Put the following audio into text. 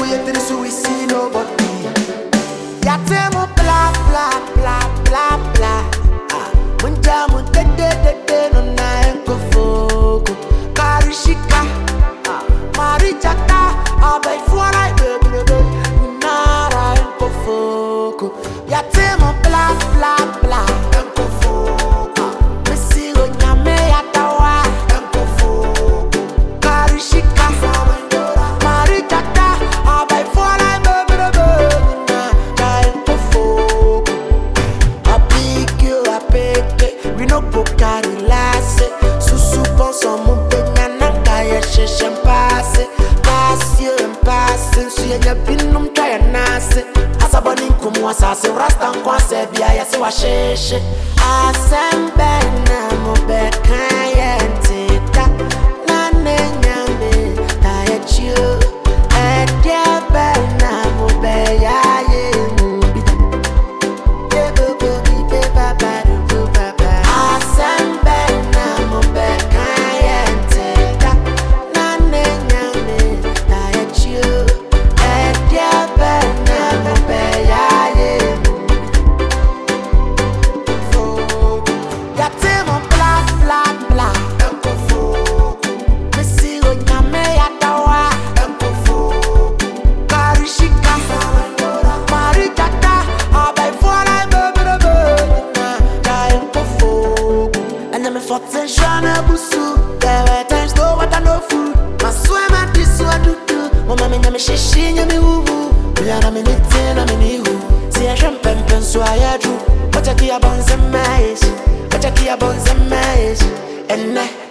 created so we see nobody. Ya temo bla bla bla bla bla. Munja munte de no na enko fogo. Karishika, marichata, abai fuara bebe. Nara enko fogo. Ya temo bla bla bla enko fogo. Mesigo nyame ya tawa enko fogo. Karishika, marichata, abai fuara bebe. Nara enko fogo. A big you a peke, we no go carry lasse. Susu pense en mon penya nanga ya sheshem passe. Passe and passe, so ya binum try nase. Asaboni nkumu asase, rasta nkwa se bia ya se wa sheshe. Asembe na mo be kayentita. Na nenyambe ta ya chiu. Edye be na mo be ya ye mubi. Shana busu, there were times no water no food. My swim and this one do do. Mama me nyame shishi nyame ubu. Biana me nite na me nihu. Si a champagne so I do. Wacha ki abonze mais, wacha ki abonze mais. Enne.